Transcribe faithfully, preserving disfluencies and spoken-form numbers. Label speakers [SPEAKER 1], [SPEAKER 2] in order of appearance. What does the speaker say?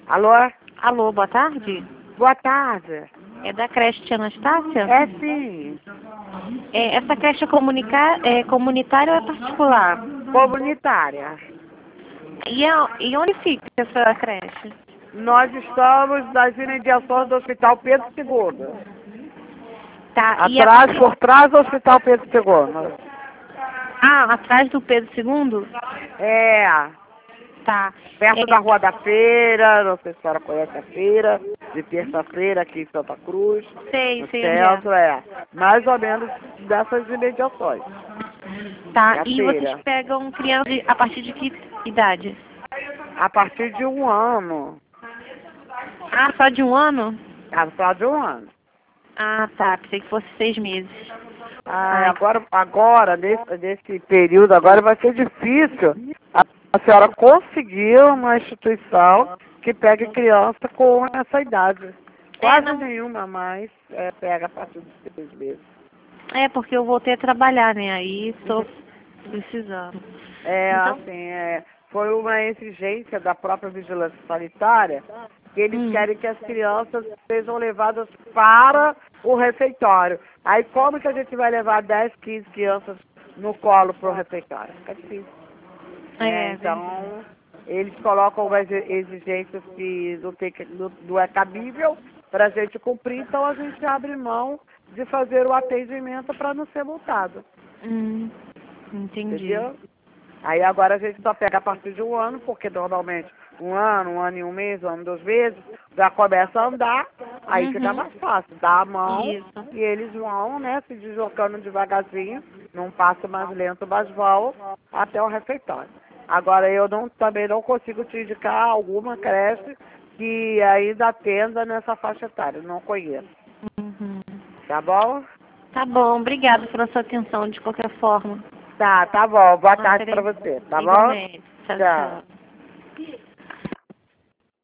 [SPEAKER 1] Alô?
[SPEAKER 2] Alô, boa tarde.
[SPEAKER 1] Boa tarde.
[SPEAKER 2] É da creche Tia Anastácia?
[SPEAKER 1] É sim.
[SPEAKER 2] É, essa creche é, comunica... é comunitária ou é particular?
[SPEAKER 1] Comunitária.
[SPEAKER 2] E, a... e onde fica essa creche?
[SPEAKER 1] Nós estamos nas imediações do Hospital Pedro segundo.
[SPEAKER 2] Tá, e a...
[SPEAKER 1] Atrás, por trás do Hospital Pedro segundo.
[SPEAKER 2] Ah, atrás do Pedro segundo?
[SPEAKER 1] É.
[SPEAKER 2] Tá.
[SPEAKER 1] Perto
[SPEAKER 2] É...
[SPEAKER 1] da Rua da Feira, não sei se a senhora conhece a feira, de terça-feira aqui em Santa Cruz.
[SPEAKER 2] Sei,
[SPEAKER 1] No
[SPEAKER 2] sei onde é.
[SPEAKER 1] centro, é. Mais ou menos dessas imediações.
[SPEAKER 2] Tá,
[SPEAKER 1] É a
[SPEAKER 2] e
[SPEAKER 1] feira.
[SPEAKER 2] vocês pegam crianças de- a partir de que idade?
[SPEAKER 1] A partir de um ano.
[SPEAKER 2] Ah, só de um ano?
[SPEAKER 1] A só de um ano.
[SPEAKER 2] Ah, tá. Pensei que fosse seis meses.
[SPEAKER 1] Ah,
[SPEAKER 2] Ai,
[SPEAKER 1] agora, agora nesse, nesse período, agora vai ser difícil a, a senhora conseguir uma instituição que pegue criança com essa idade. Quase
[SPEAKER 2] não-
[SPEAKER 1] nenhuma mais é, pega a partir dos seis meses.
[SPEAKER 2] É, porque eu voltei a trabalhar, né? Aí estou precisando.
[SPEAKER 1] É,
[SPEAKER 2] Então,
[SPEAKER 1] assim, é, foi uma exigência da própria vigilância sanitária que eles
[SPEAKER 2] hum,
[SPEAKER 1] querem que as crianças sejam levadas para o refeitório. Aí como que a gente vai levar dez, quinze crianças no colo para o refeitório? Fica difícil.
[SPEAKER 2] é,
[SPEAKER 1] É, então, eles colocam umas exigências que não, tem, que- não, não é cabível para a gente cumprir, então a gente abre mão de fazer o atendimento para não ser multado.
[SPEAKER 2] hum, entendi.
[SPEAKER 1] Entendeu? Aí agora a gente só pega a partir de um ano, porque normalmente um ano, um ano e um mês, um ano e dois meses, já começa a andar, aí fica
[SPEAKER 2] Uhum.
[SPEAKER 1] mais fácil. Dá a mão
[SPEAKER 2] Isso.
[SPEAKER 1] e eles vão, né, se deslocando devagarzinho, num passo mais lento, mas vão até o refeitório. Agora eu não, também não consigo te indicar alguma creche que ainda atenda nessa faixa etária, não conheço.
[SPEAKER 2] Uhum.
[SPEAKER 1] Tá bom?
[SPEAKER 2] Tá bom, obrigada pela sua atenção de qualquer forma.
[SPEAKER 1] Tá, tá bom. Boa
[SPEAKER 2] Ah,
[SPEAKER 1] tarde
[SPEAKER 2] peraí.
[SPEAKER 1] pra você, tá bom?
[SPEAKER 2] Igualmente. Tchau,
[SPEAKER 1] Tchau.
[SPEAKER 2] tchau.